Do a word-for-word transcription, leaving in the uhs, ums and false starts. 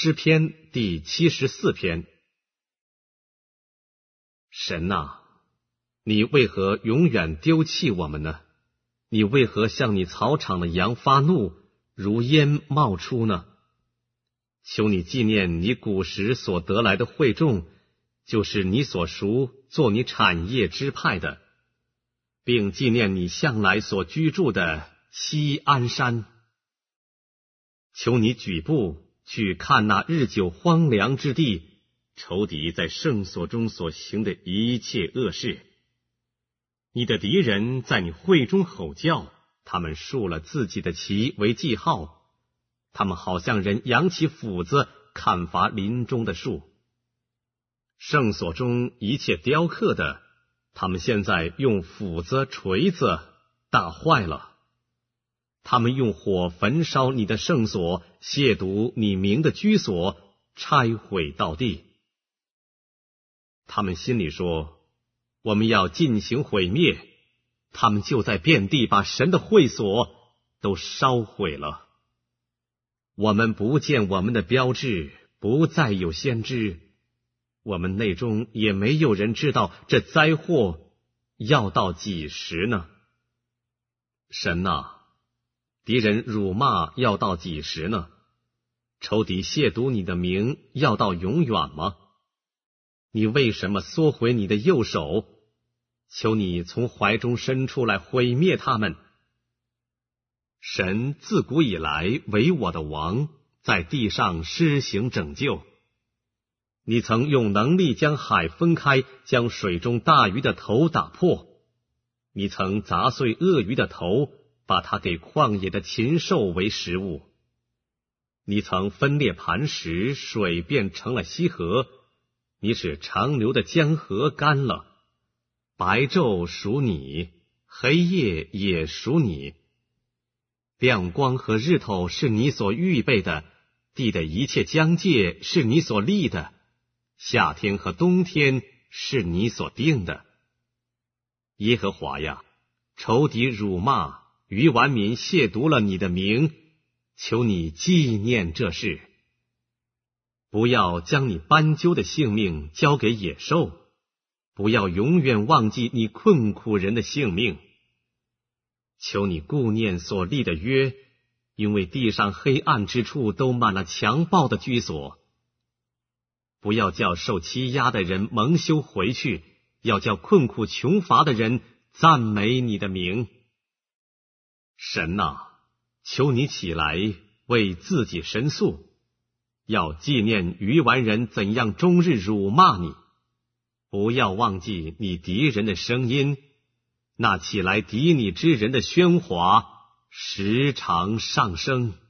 诗篇第七十四篇。神啊，你为何永远丢弃我们呢？你为何向你草场的羊发怒，如烟冒出呢？求你纪念你古时所得来的会众，就是你所赎做你产业支派的，并纪念你向来所居住的锡安山。求你举步去看那日久荒凉之地，仇敌在圣所中所行的一切恶事。你的敌人在你会中吼叫，他们竖了自己的旗为记号，他们好像人扬起斧子砍伐林中的树。圣所中一切雕刻的，他们现在用斧子锤子打坏了。他们用火焚烧你的圣所，亵渎你名的居所，拆毁到地。他们心里说，我们要进行毁灭，他们就在遍地把神的会所都烧毁了。我们不见我们的标志，不再有先知，我们内中也没有人知道这灾祸要到几时呢？神啊，敌人辱骂要到几时呢？仇敌亵渎你的名要到永远吗？你为什么缩回你的右手？求你从怀中伸出来毁灭他们。神自古以来为我的王，在地上施行拯救。你曾用能力将海分开，将水中大鱼的头打破。你曾砸碎鳄鱼的头，把它给旷野的禽兽为食物。你曾分裂磐石，水变成了溪河。你使长流的江河干了。白昼属你，黑夜也属你。亮光和日头是你所预备的，地的一切疆界是你所立的，夏天和冬天是你所定的。耶和华呀，仇敌辱骂，愚顽民亵渎了你的名，求你纪念这事。不要将你斑鸠的性命交给野兽，不要永远忘记你困苦人的性命。求你顾念所立的约，因为地上黑暗之处都满了强暴的居所。不要叫受欺压的人蒙羞回去，要叫困苦穷乏的人赞美你的名。神啊，求你起来为自己申诉，要纪念愚顽人怎样终日辱骂你。不要忘记你敌人的声音，那起来敌你之人的喧哗时常上升。